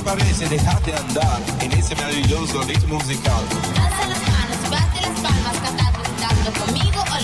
parece? Déjate andar en ese maravilloso ritmo musical. Alza las manos, bate las palmas, cantando, gritando conmigo.